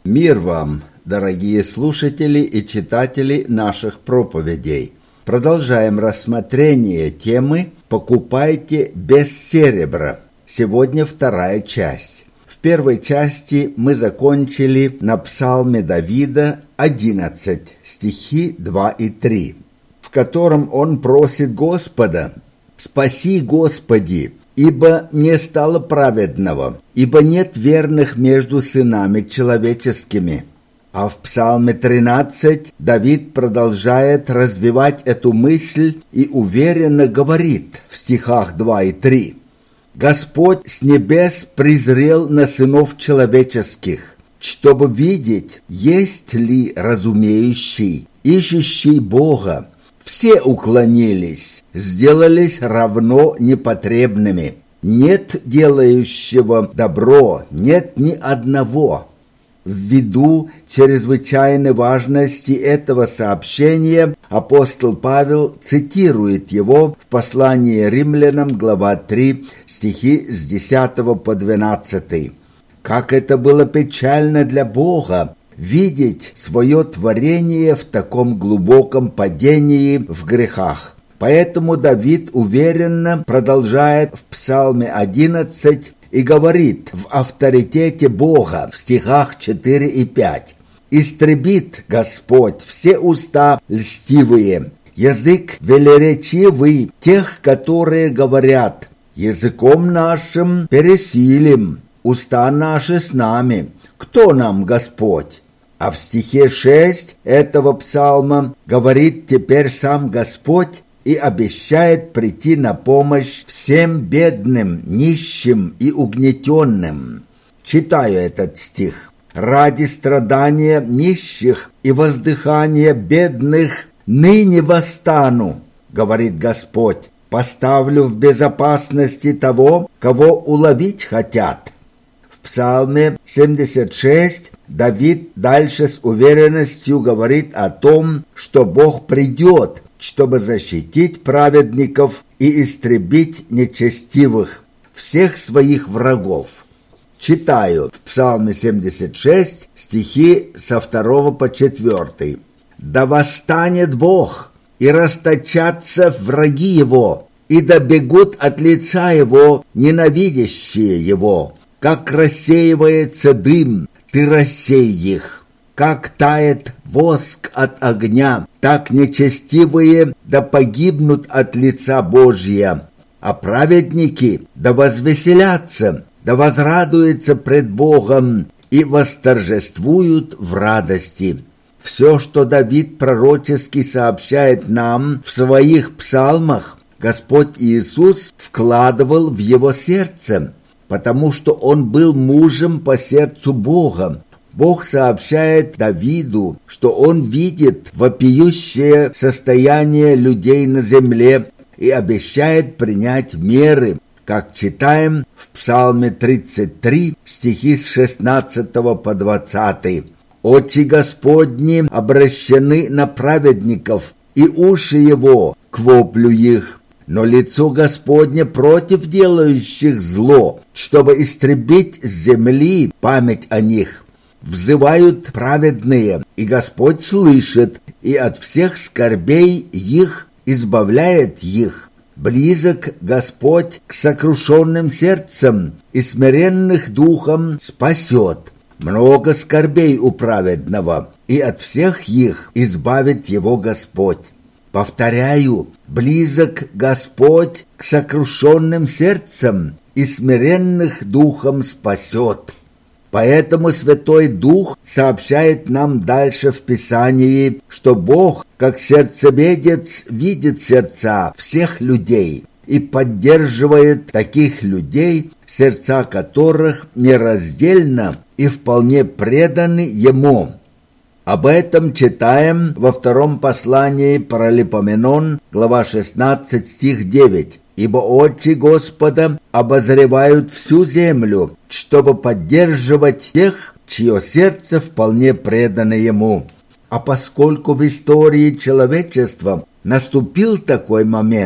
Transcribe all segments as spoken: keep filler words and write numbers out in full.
Мир вам, дорогие слушатели и читатели наших проповедей. Продолжаем рассмотрение темы «Покупайте без серебра». Сегодня вторая часть. В первой части мы закончили на Псалме Давида одиннадцать, стихи два и три, в котором он просит Господа: «Спаси, Господи, ибо не стало праведного, ибо нет верных между сынами человеческими». А в Псалме тринадцать Давид продолжает развивать эту мысль и уверенно говорит в стихах два и три: «Господь с небес презрел на сынов человеческих, чтобы видеть, есть ли разумеющий, ищущий Бога. Все уклонились, сделались равно непотребными. Нет делающего добро, нет ни одного». Ввиду чрезвычайной важности этого сообщения апостол Павел цитирует его в послании римлянам, глава три, стихи с десятого по двенадцатый. «Как это было печально для Бога видеть свое творение в таком глубоком падении в грехах». Поэтому Давид уверенно продолжает в Псалме одиннадцать и говорит в авторитете Бога в стихах четыре и пять: «Истребит Господь все уста льстивые, язык велеречивый тех, которые говорят: языком нашим пересилим, уста наши с нами, кто нам Господь?» А в стихе шесть этого псалма говорит теперь сам Господь и обещает прийти на помощь всем бедным, нищим и угнетенным. Читаю этот стих. «Ради страдания нищих и воздыхания бедных ныне восстану, говорит Господь, поставлю в безопасности того, кого уловить хотят». В Псалме семьдесят шесть Давид дальше с уверенностью говорит о том, что Бог придет, чтобы защитить праведников и истребить нечестивых, всех своих врагов. Читаю в Псалме семьдесят шесть стихи со второго по четвертый. «Да восстанет Бог, и расточатся враги Его, и добегут от лица Его ненавидящие Его. Как рассеивается дым, Ты рассей их. Как тает воск от огня, так нечестивые да погибнут от лица Божия, а праведники да возвеселятся, да возрадуются пред Богом и восторжествуют в радости». Все, что Давид пророчески сообщает нам в своих псалмах, Господь Иисус вкладывал в его сердце, потому что он был мужем по сердцу Бога. Бог сообщает Давиду, что он видит вопиющее состояние людей на земле и обещает принять меры, как читаем в Псалме тридцать три, стихи с шестнадцатого по двадцатый. «Очи Господни обращены на праведников, и уши Его к воплю их, но лицо Господне против делающих зло, чтобы истребить с земли память о них. Взывают праведные, и Господь слышит, и от всех скорбей их избавляет их. Близок Господь к сокрушенным сердцам, и смиренных духом спасет. Много скорбей у праведного, и от всех их избавит его Господь». Повторяю, близок Господь к сокрушенным сердцам, и смиренных духом спасет. Поэтому Святой Дух сообщает нам дальше в Писании, что Бог, как сердцеведец, видит сердца всех людей и поддерживает таких людей, сердца которых нераздельно и вполне преданы Ему. Об этом читаем во втором послании Паралипоменон, глава шестнадцать, стих девять. «Ибо очи Господа обозревают всю землю, чтобы поддерживать тех, чье сердце вполне предано Ему». А поскольку в истории человечества наступил такой момент,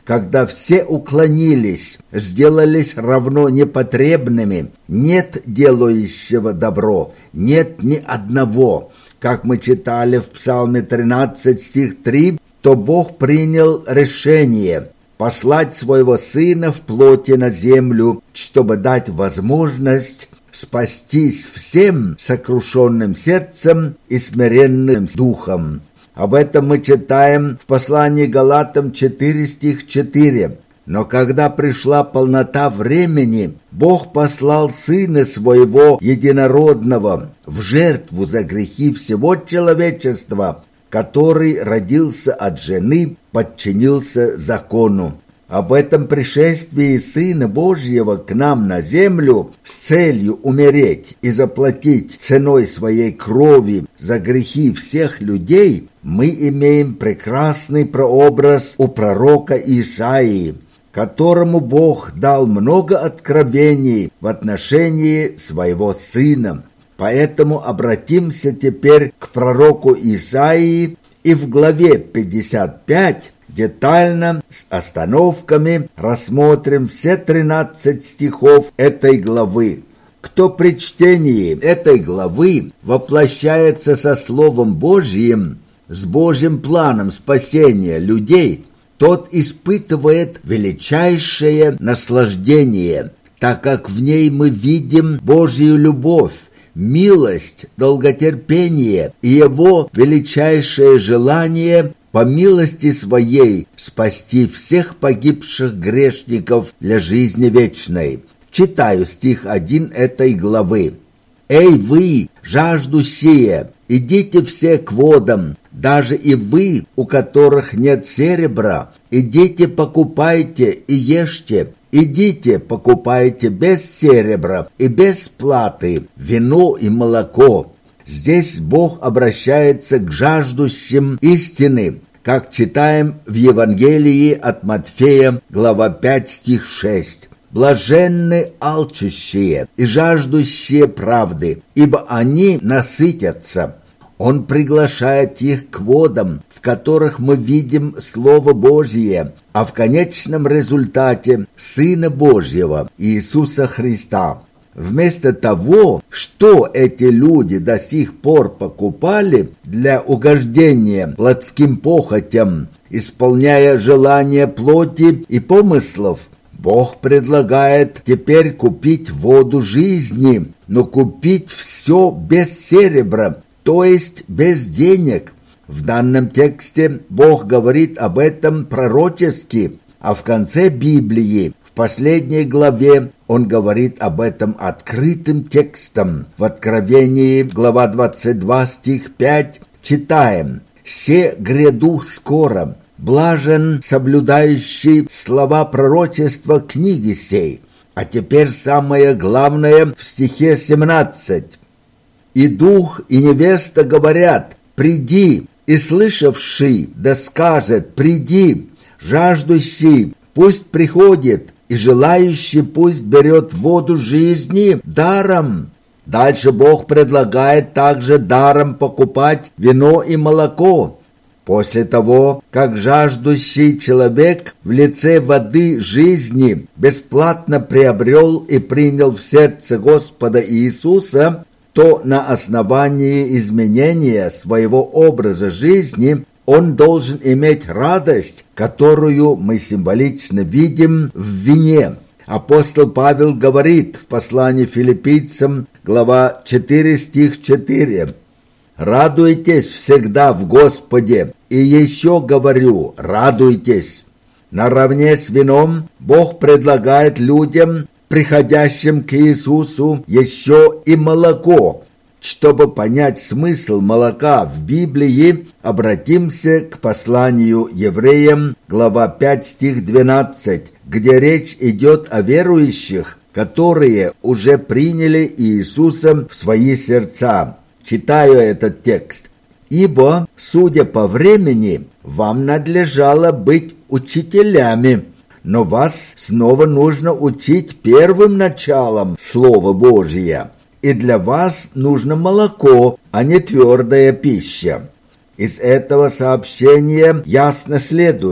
когда все уклонились, сделались равно непотребными, нет делающего добро, нет ни одного. Как мы читали в Псалме тринадцать, стих три, то Бог принял решение послать своего Сына в плоти на землю, чтобы дать возможность спастись всем сокрушенным сердцем и смиренным духом. Об этом мы читаем в послании Галатам четыре, стих четыре. Но когда пришла полнота времени, Бог послал Сына Своего Единородного в жертву за грехи всего человечества, который родился от жены, подчинился закону. Об этом пришествии Сына Божьего к нам на землю с целью умереть и заплатить ценой своей крови за грехи всех людей мы имеем прекрасный прообраз у пророка Исаии, которому Бог дал много откровений в отношении своего Сына. Поэтому обратимся теперь к пророку Исаии и в главе пятьдесят пять детально, с остановками, рассмотрим все тринадцать стихов этой главы. Кто при чтении этой главы воплощается со Словом Божьим, с Божьим планом спасения людей, тот испытывает величайшее наслаждение, так как в ней мы видим Божью любовь, милость, долготерпение и Его величайшее желание по милости Своей спасти всех погибших грешников для жизни вечной. Читаю стих один этой главы. «Эй вы, жаждущие, идите все к водам, даже и вы, у которых нет серебра, идите покупайте и ешьте». Идите, покупайте без серебра и без платы вино и молоко. Здесь Бог обращается к жаждущим истины, как читаем в Евангелии от Матфея, глава пять, стих шесть. «Блаженны алчущие и жаждущие правды, ибо они насытятся». Он приглашает их к водам, в которых мы видим Слово Божье, а в конечном результате Сына Божьего, Иисуса Христа. Вместо того, что эти люди до сих пор покупали для угождения плотским похотям, исполняя желания плоти и помыслов, Бог предлагает теперь купить воду жизни, но купить все без серебра, то есть без денег. В данном тексте Бог говорит об этом пророчески, а в конце Библии, в последней главе, Он говорит об этом открытым текстом. В Откровении, глава двадцать два, стих пять, читаем: «Се гряду скоро, блажен соблюдающий слова пророчества книги сей». А теперь самое главное в стихе семнадцать. «И дух, и невеста говорят: приди, и слышавший да скажет: приди, жаждущий пусть приходит, и желающий пусть берет воду жизни даром». Дальше Бог предлагает также даром покупать вино и молоко. После того, как жаждущий человек в лице воды жизни бесплатно приобрел и принял в сердце Господа Иисуса, то на основании изменения своего образа жизни он должен иметь радость, которую мы символично видим в вине. Апостол Павел говорит в послании Филиппийцам, глава четыре, стих четыре: «Радуйтесь всегда в Господе, и еще говорю, радуйтесь». Наравне с вином Бог предлагает людям, приходящим к Иисусу, еще и молоко. Чтобы понять смысл молока в Библии, обратимся к посланию евреям, глава пять, стих двенадцать, где речь идет о верующих, которые уже приняли Иисуса в свои сердца. Читаю этот текст. «Ибо, судя по времени, вам надлежало быть учителями, но вас снова нужно учить первым началом Слова Божия, и для вас нужно молоко, а не твердая пища». Из этого сообщения ясно следует,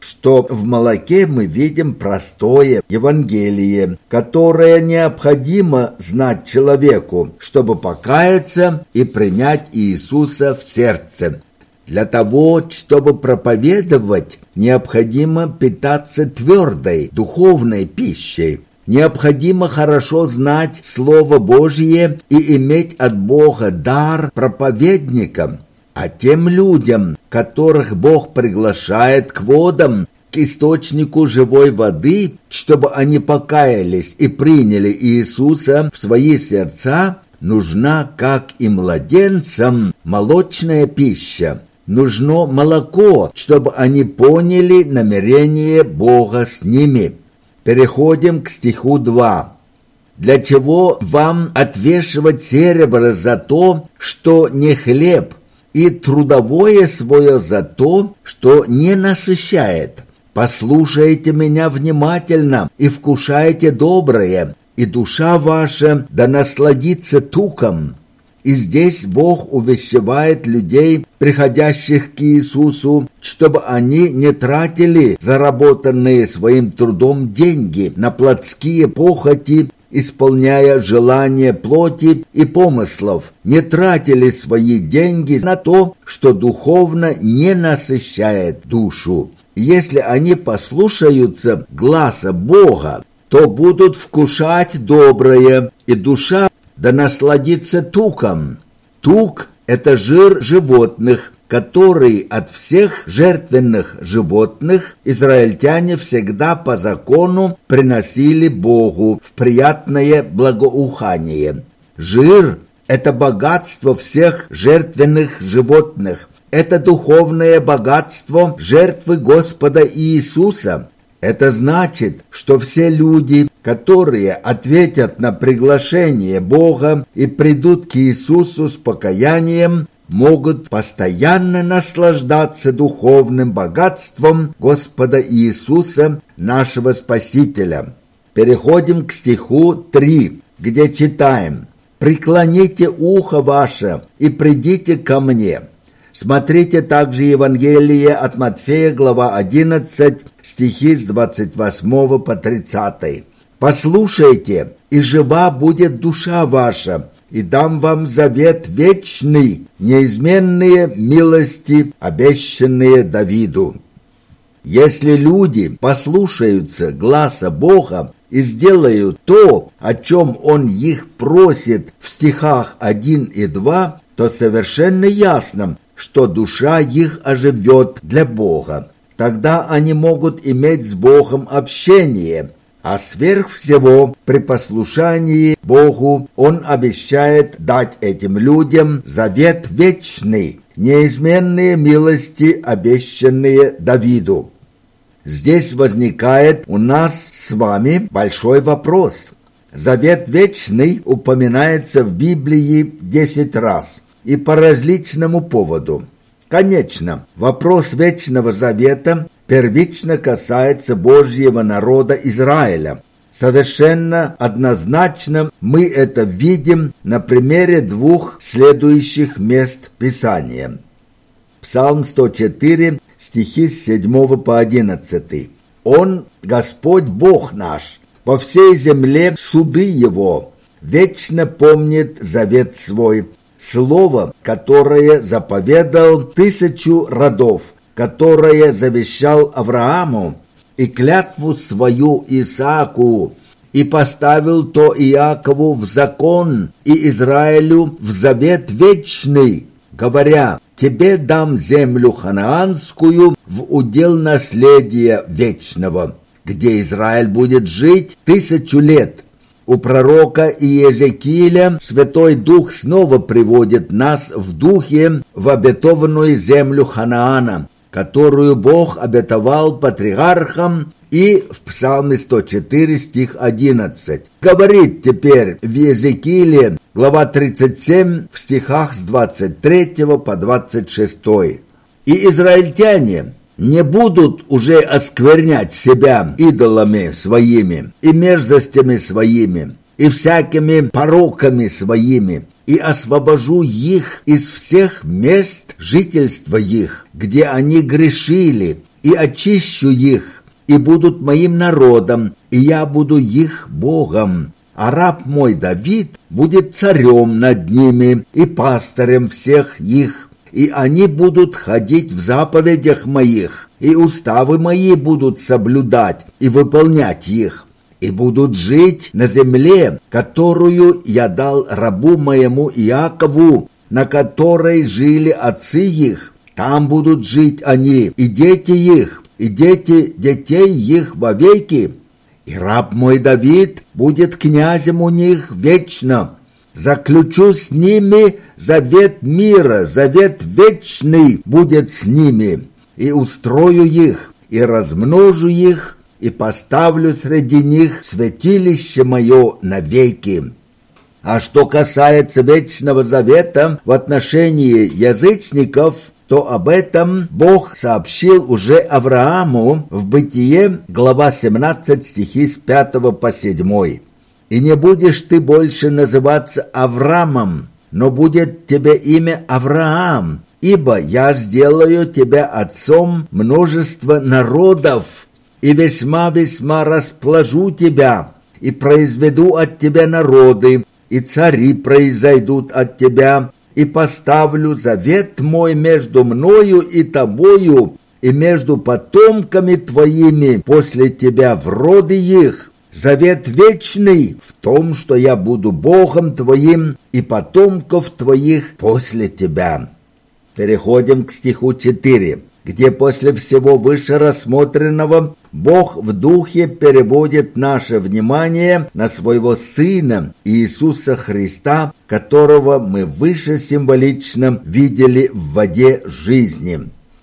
что в молоке мы видим простое Евангелие, которое необходимо знать человеку, чтобы покаяться и принять Иисуса в сердце. Для того, чтобы проповедовать, необходимо питаться твердой, духовной пищей. Необходимо хорошо знать Слово Божье и иметь от Бога дар проповедника. А тем людям, которых Бог приглашает к водам, к источнику живой воды, чтобы они покаялись и приняли Иисуса в свои сердца, нужна, как и младенцам, молочная пища. Нужно молоко, чтобы они поняли намерение Бога с ними. Переходим к стиху два. «Для чего вам отвешивать серебро за то, что не хлеб, и трудовое свое за то, что не насыщает? Послушайте меня внимательно и вкушайте доброе, и душа ваша да насладится туком». И здесь Бог увещевает людей, приходящих к Иисусу, чтобы они не тратили заработанные своим трудом деньги на плотские похоти, исполняя желания плоти и помыслов, не тратили свои деньги на то, что духовно не насыщает душу. Если они послушаются гласа Бога, то будут вкушать доброе, и душа да насладиться туком. Тук – это жир животных, который от всех жертвенных животных израильтяне всегда по закону приносили Богу в приятное благоухание. Жир – это богатство всех жертвенных животных. Это духовное богатство жертвы Господа Иисуса. Это значит, что все люди, которые ответят на приглашение Бога и придут к Иисусу с покаянием, могут постоянно наслаждаться духовным богатством Господа Иисуса, нашего Спасителя. Переходим к стиху три, где читаем: «Преклоните ухо ваше и придите ко мне». Смотрите также Евангелие от Матфея, глава одиннадцать, стихи с двадцать восьмого по тридцатый. «Послушайте, и жива будет душа ваша, и дам вам завет вечный, неизменные милости, обещанные Давиду». Если люди послушаются гласа Бога и сделают то, о чем Он их просит в стихах один и два, то совершенно ясно, что душа их оживет для Бога. Тогда они могут иметь с Богом общение, а сверх всего при послушании Богу Он обещает дать этим людям завет вечный, неизменные милости, обещанные Давиду. Здесь возникает у нас с вами большой вопрос. Завет вечный упоминается в Библии десять раз. И по различному поводу. Конечно, вопрос Вечного Завета первично касается Божьего народа Израиля. Совершенно однозначно мы это видим на примере двух следующих мест Писания. Псалм сто четыре, стихи с седьмого по одиннадцатый. «Он, Господь Бог наш, по всей земле суды Его, вечно помнит завет свой, слово, которое заповедал тысячу родов, которое завещал Аврааму, и клятву свою Исааку, и поставил то Иакову в закон, и Израилю в завет вечный, говоря: тебе дам землю ханаанскую в удел наследия вечного, где Израиль будет жить тысячу лет». У пророка Иезекииля Святой Дух снова приводит нас в духе в обетованную землю Ханаана, которую Бог обетовал патриархам, и в Псалме сто четыре, стих одиннадцать. Говорит теперь в Иезекииле, глава тридцать семь, в стихах с двадцать третьего по двадцать шестой. «И израильтяне не будут уже осквернять себя идолами своими и мерзостями своими и всякими пороками своими, и освобожу их из всех мест жительства их, где они грешили, и очищу их, и будут моим народом, и я буду их Богом. А раб мой Давид будет царем над ними и пастырем всех их, и они будут ходить в заповедях моих, и уставы мои будут соблюдать и выполнять их, и будут жить на земле, которую я дал рабу моему Иакову, на которой жили отцы их. Там будут жить они, и дети их, и дети детей их вовеки. И раб мой Давид будет князем у них вечно. Заключу с ними завет мира, завет вечный будет с ними, и устрою их, и размножу их, и поставлю среди них святилище мое навеки. А что касается вечного завета в отношении язычников, то об этом Бог сообщил уже Аврааму в Бытие, глава семнадцать, стихи с пятого по седьмой. «И не будешь ты больше называться Авраамом, но будет тебе имя Авраам, ибо я сделаю тебя отцом множества народов, и весьма-весьма расположу тебя, и произведу от тебя народы, и цари произойдут от тебя, и поставлю завет мой между мною и тобою, и между потомками твоими после тебя в роды их. Завет вечный в том, что я буду Богом твоим и потомков твоих после тебя». Переходим к стиху четыре, где после всего выше рассмотренного Бог в духе переводит наше внимание на своего Сына Иисуса Христа, которого мы выше символично видели в воде жизни.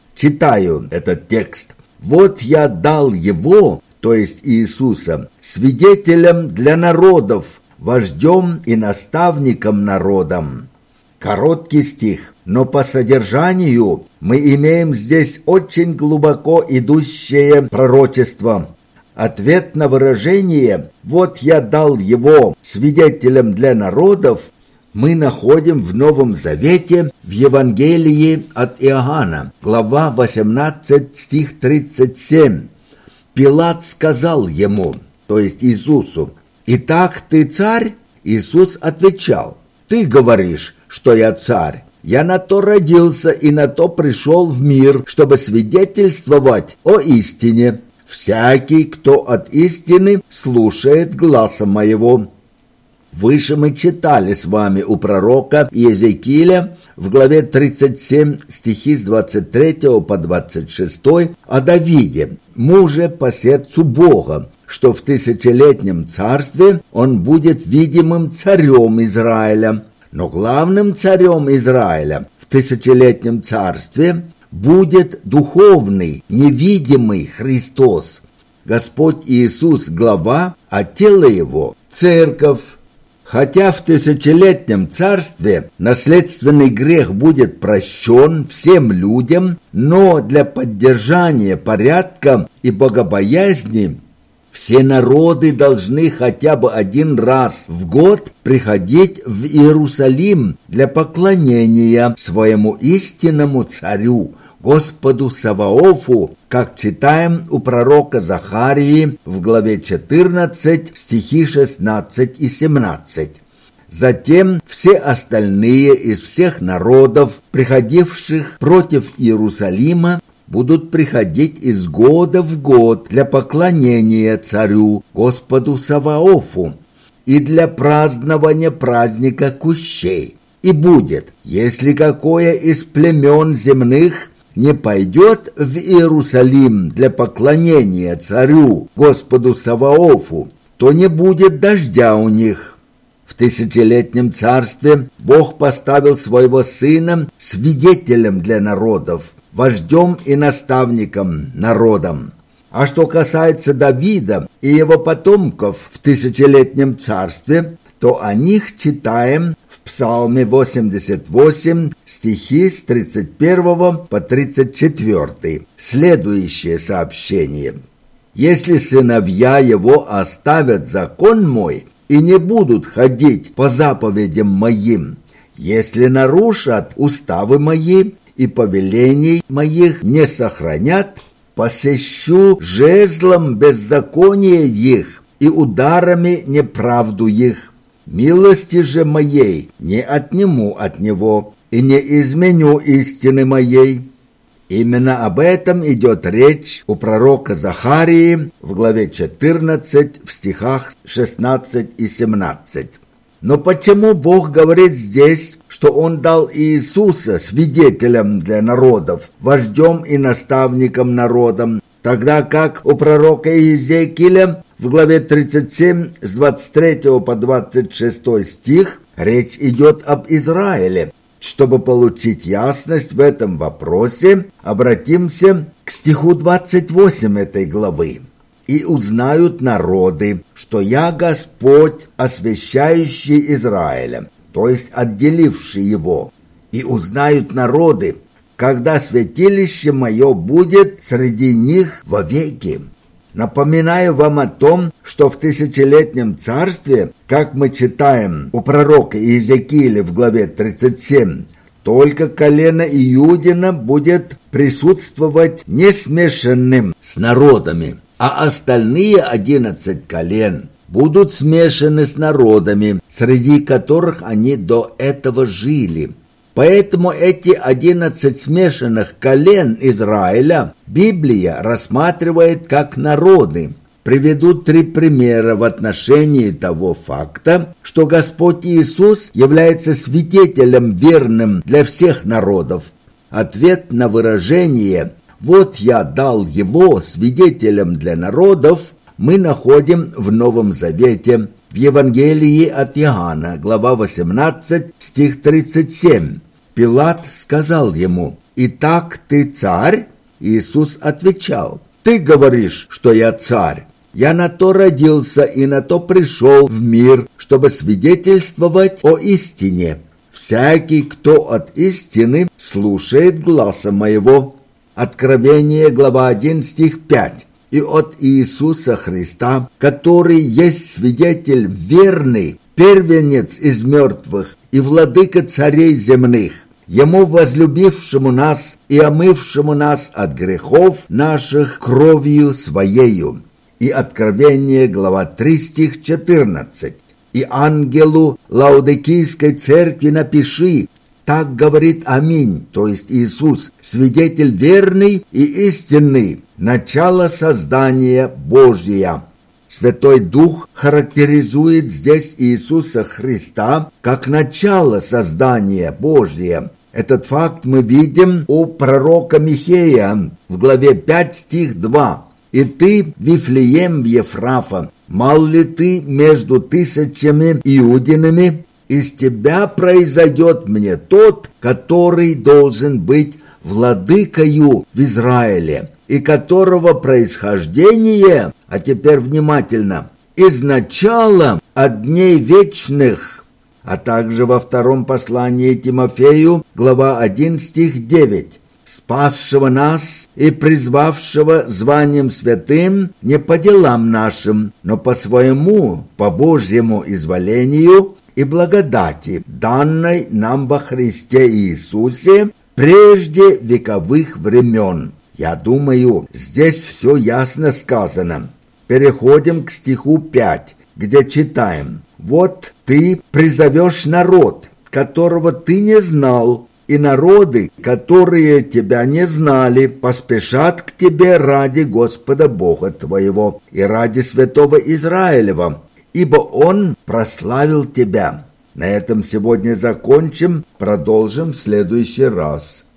Читаю этот текст. «Вот я дал его, то есть Иисуса, свидетелем для народов, вождем и наставником народам». Короткий стих, но по содержанию мы имеем здесь очень глубоко идущее пророчество. Ответ на выражение «вот я дал его свидетелем для народов» мы находим в Новом Завете в Евангелии от Иоанна, глава восемнадцать, стих тридцать семь. Пилат сказал ему, то есть Иисусу: «Итак, ты царь?» Иисус отвечал: «Ты говоришь, что я царь. Я на то родился и на то пришел в мир, чтобы свидетельствовать о истине. Всякий, кто от истины, слушает гласа моего». Выше мы читали с вами у пророка Иезекииля в главе тридцать семь, стихи с двадцать третьего по двадцать шестой о Давиде, муже по сердцу Бога, что в тысячелетнем царстве он будет видимым царем Израиля. Но главным царем Израиля в тысячелетнем царстве будет духовный, невидимый Христос. Господь Иисус – глава, а тело Его – церковь. Хотя в тысячелетнем царстве наследственный грех будет прощен всем людям, но для поддержания порядка и богобоязни все народы должны хотя бы один раз в год приходить в Иерусалим для поклонения своему истинному царю, Господу Саваофу, как читаем у пророка Захарии в главе четырнадцать, стихи шестнадцать и семнадцать. Затем все остальные из всех народов, приходивших против Иерусалима, будут приходить из года в год для поклонения царю, Господу Саваофу, и для празднования праздника кущей. И будет, если какое из племен земных не пойдет в Иерусалим для поклонения царю, Господу Саваофу, то не будет дождя у них. В тысячелетнем царстве Бог поставил своего Сына свидетелем для народов, вождем и наставником народам. А что касается Давида и его потомков в тысячелетнем царстве, то о них читаем в Псалме восемьдесят восемь, стихи с тридцать первого по тридцать четвёртый. Следующее сообщение. «Если сыновья его оставят закон мой и не будут ходить по заповедям моим, если нарушат уставы мои и повелений моих не сохранят, посещу жезлом беззакония их и ударами неправду их. Милости же моей не отниму от него и не изменю истины моей». Именно об этом идет речь у пророка Захарии в главе четырнадцать, в стихах шестнадцать и семнадцать. Но почему Бог говорит здесь, что Он дал Иисуса свидетелем для народов, вождем и наставником народам, тогда как у пророка Иезекииля в главе тридцать семь с двадцать третьего по двадцать шестой стих речь идет об Израиле? Чтобы получить ясность в этом вопросе, обратимся к стиху двадцать восемь этой главы. «И узнают народы, что я Господь, освящающий Израиля», то есть отделивший его. «И узнают народы, когда святилище мое будет среди них вовеки». Напоминаю вам о том, что в тысячелетнем царстве, как мы читаем у пророка Иезекииля в главе тридцать семь, только колено Иудина будет присутствовать не смешанным с народами, а остальные одиннадцать колен будут смешаны с народами, среди которых они до этого жили. Поэтому эти одиннадцать смешанных колен Израиля Библия рассматривает как народы. Приведу три примера в отношении того факта, что Господь Иисус является свидетелем верным для всех народов. Ответ на выражение «Вот я дал его свидетелем для народов» мы находим в Новом Завете, в Евангелии от Иоанна, глава восемнадцать, стих тридцать семь. Пилат сказал ему: «Итак, ты царь?» Иисус отвечал: «Ты говоришь, что я царь. Я на то родился и на то пришел в мир, чтобы свидетельствовать о истине. Всякий, кто от истины, слушает гласа моего». Откровение, глава один, стих пять. «И от Иисуса Христа, который есть свидетель верный, первенец из мертвых и владыка царей земных, Ему, возлюбившему нас и омывшему нас от грехов наших кровью Своею». И Откровение, глава три, стих четырнадцать. «И ангелу Лаодикийской церкви напиши: так говорит Аминь», то есть Иисус, свидетель верный и истинный, начало создания Божия. Святой Дух характеризует здесь Иисуса Христа как начало создания Божия. Этот факт мы видим у пророка Михея в главе пять, стих два. «И ты, Вифлеем в Ефрафа, мал ли ты между тысячами иудинами? Из тебя произойдет мне тот, который должен быть владыкою в Израиле, и которого происхождение, а теперь внимательно, из начала от дней вечных». А также во втором послании Тимофею, глава один, стих девять. «Спасшего нас и призвавшего званием святым не по делам нашим, но по своему, по Божьему изволению и благодати, данной нам во Христе Иисусе прежде вековых времен». Я думаю, здесь все ясно сказано. Переходим к стиху пять, где читаем: «Вот ты призовешь народ, которого ты не знал, и народы, которые тебя не знали, поспешат к тебе ради Господа Бога твоего и ради святого Израилева, ибо Он прославил тебя». На этом сегодня закончим, продолжим в следующий раз.